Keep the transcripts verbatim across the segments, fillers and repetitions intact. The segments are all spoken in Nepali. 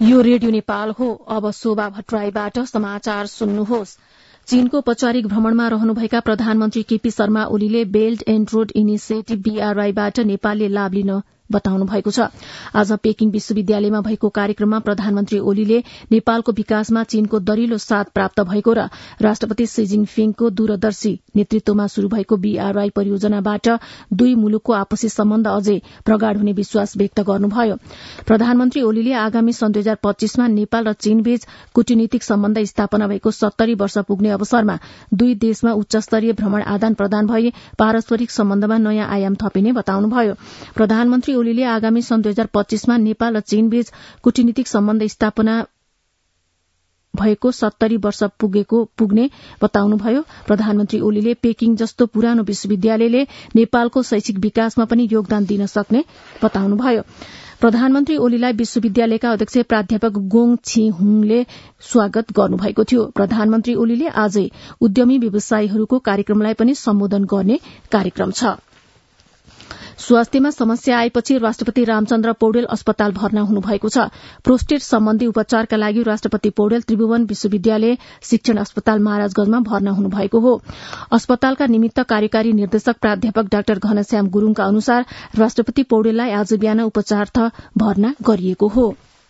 यो रेडियो नेपाल हो। अब शोभा भट्टराईबाट समाचार सुन्नुहोस्। चीनको औपचारिक भ्रमणमा रहनुभएका प्रधानमन्त्री केपी शर्मा ओलीले बेल्ट एण्ड रोड इनिसिएटिभ बीआरआईबाट नेपालले लाभ लिन बताउनु भएको छ। आज पेकिङ विश्वविद्यालयमा भएको कार्यक्रममा प्रधानमन्त्री ओलीले नेपालको विकासमा चीनको दरिलो साथ प्राप्त भएको र राष्ट्रपति शी जिनपिङको दूरदर्शी नेतृत्वमा शुरू भएको बीआरआई परियोजनाबाट दुई मुलुकको आपसी सम्बन्ध अझै प्रगाढ़ हुने विश्वास व्यक्त गर्नुभयो। प्रधानमन्त्री ओलीले आगामी सन् दुई हजार पच्चीसमा नेपाल र चीनबीच कूटनीतिक सम्बन्ध स्थापना भएको सत्तरी वर्ष पुग्ने अवसरमा दुई देशमा उच्चस्तरीय भ्रमण आदान प्रदान भई पारस्परिक सम्बन्धमा नयाँ आयाम थपिने बताउनुभयो। प्रधानमन्त्री ओलीले आगामी सन् दुई हजार पच्चीसमा नेपाल र चीनबीच कूटनीतिक सम्बन्ध स्थापना भएको सत्तरी वर्ष पुगेको पुग्ने बताउनुभयो। प्रधानमन्त्री ओलीले पेकिङ जस्तो पुरानो विश्वविद्यालयले नेपालको शैक्षिक विकासमा पनि योगदान दिन सक्ने बताउनुभयो। प्रधानमन्त्री ओलीलाई विश्वविद्यालयका अध्यक्ष प्राध्यापक गोङ छी हुङले स्वागत गर्नुभएको थियो। प्रधानमन्त्री ओलीले आजै उद्यमी व्यवसायीहरूको कार्यक्रमलाई पनि सम्बोधन गर्ने कार्यक्रम छ। स्वास्थ्यमा समस्या आएपछि राष्ट्रपति रामचन्द्र पौडेल अस्पताल भर्ना हुनुभएको छ। प्रोस्टेट सम्बन्धी उपचारका लागि राष्ट्रपति पौडेल त्रिभुवन विश्वविद्यालय शिक्षण अस्पताल महाराजगंजमा भर्ना हुनुभएको हो। अस्पतालका निमित्त कार्यकारी निर्देशक प्राध्यापक डाक्टर घनश्याम गुरूङका अनुसार राष्ट्रपति पौडेललाई आज बिहान उपचारार्थ भर्ना गरिएको हो।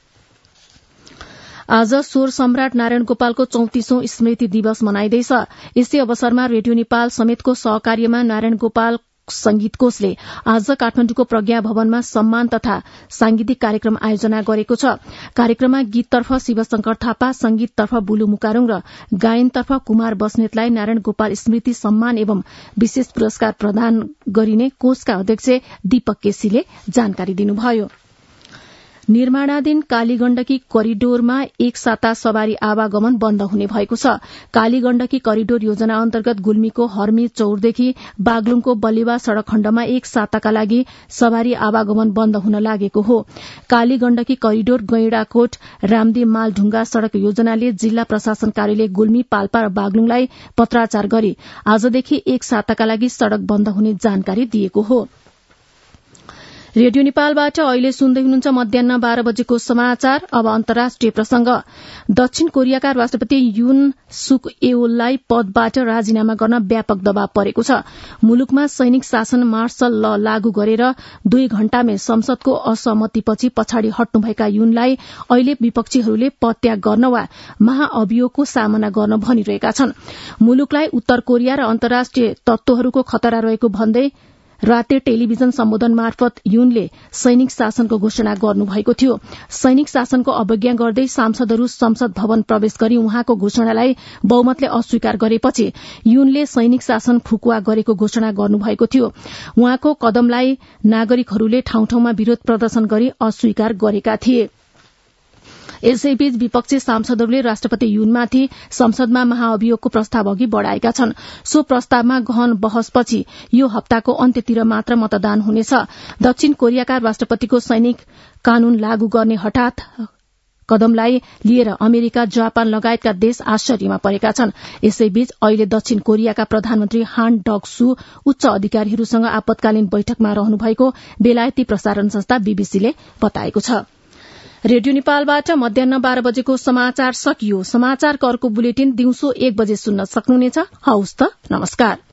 आज स्वर सम्राट नारायण गोपालको चौतिसौं स्मृति दिवस मनाइँदैछ। यसै अवसरमा रेडियो नेपाल समेतको सहकार्यमा नारायण गोपाल संगीत कोषले आज काठमाडौँको प्रज्ञा भवनमा सम्मान तथा सांगीतिक कार्यक्रम आयोजना गरेको छ। कार्यक्रममा गीततर्फ शिवशंकर थापा, संगीततर्फ बुलु मुकारुङ र गायनतर्फ कुमार बस्नेतलाई नारायण गोपाल स्मृति सम्मान एवं विशेष पुरस्कार प्रदान गरिने कोषका अध्यक्ष दीपक केसीले जानकारी दिनुभयो। निर्माणाधीन कालीगण्डकी करिडोरमा एक साता सवारी आवागमन बन्द हुने भएको छ। कालीगण्डकी करिडोर योजना अन्तर्गत गुल्मीको हर्मी चौरदेखि बागलुङको बलिवा सड़क खण्डमा एक साताका लागि सवारी आवागमन बन्द हुन लागेको हो। कालीगण्डकी करिडोर गैंडाकोट रामदी मालढुंगा सड़क योजनाले जिल्ला प्रशासन कार्यालय गुल्मी, पाल्पा र बागलुङलाई पत्राचार गरी आजदेखि एक साताका लागि सड़क बन्द हुने जानकारी दिएको हो। रेडियो नेपालबाट अहिले सुन्दै हुनुहुन्छ मध्याह बाह्र बजेको समाचार। अब अन्तर्राष्ट्रिय प्रसंग। दक्षिण कोरियाका राष्ट्रपति युन सुक एओललाई पदबाट राजीनामा गर्न व्यापक दबाव परेको छ। मुलुकमा सैनिक शासन मार्शल ल लागू गरेर दुई घण्टामै संसदको असहमतिपछि पछाडि हट्नुभएका युनलाई अहिले विपक्षीहरूले पदत्याग गर्न वा महाअभियोगको सामना गर्न भनिरहेका छन्। मुलुकलाई उत्तर कोरिया र अन्तर्राष्ट्रिय तत्वहरूको खतरा रहेको भन्दै राते टेलिभिजन सम्बोधन मार्फत युनले सैनिक शासनको घोषणा गर्नुभएको थियो। सैनिक शासनको अवज्ञा गर्दै सांसदहरू संसद भवन प्रवेश गरी उहाँको घोषणालाई बहुमतले अस्वीकार गरेपछि युनले सैनिक शासन फुकुवा गरेको घोषणा गर्नुभएको थियो। उहाँको कदमलाई नागरिकहरूले ठाउँ ठाउँमा विरोध प्रदर्शन गरी अस्वीकार गरेका थिए। यसैबीच विपक्षी सांसदहरूले राष्ट्रपति युनमाथि संसदमा महाअभियोगको प्रस्ताव अघि बढ़ाएका छन्। सो प्रस्तावमा गहन बहसपछि यो हप्ताको अन्त्यतिर मात्र मतदान हुनेछ। दक्षिण कोरियाका राष्ट्रपतिको सैनिक कानून लागू गर्ने हठात कदमलाई लिएर अमेरिका, जापान लगायतका देश आश्चर्यमा परेका छन्। यसैबीच अहिले दक्षिण कोरियाका प्रधानमन्त्री हान डक सु उच्च अधिकारीहरूसँग आपतकालीन बैठकमा रहनुभएको बेलायती प्रसारण संस्था बीबीसीले बताएको छ। रेडियो नेपालबाट मध्याह बाह्र बजेको समाचार सकियो। समाचारको अर्को बुलेटिन दिउँसो एक बजे सुन्न सक्नुहुनेछ। हवस् त, नमस्कार।